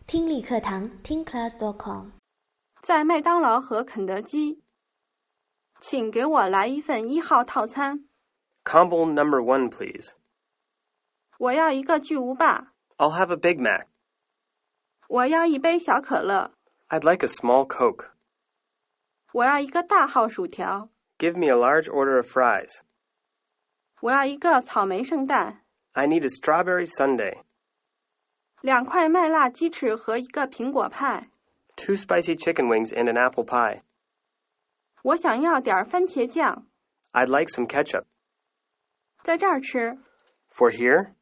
听力课堂听 class.com。 在麦当劳和肯德基，请给我来一份1号套餐。 Combo number 1, please. 我要一个巨无霸。 I'll have a Big Mac. 我要一杯小可乐。 I'd like a small Coke. 我要一个大号薯条。 Give me a large order of fries. 我要一个草莓圣代。 I need a strawberry sundae. 2块麦辣鸡翅和一个苹果派。 2 spicy chicken wings and an apple pie. 我想要点番茄酱。 I'd like some ketchup. 在这儿吃。 For here?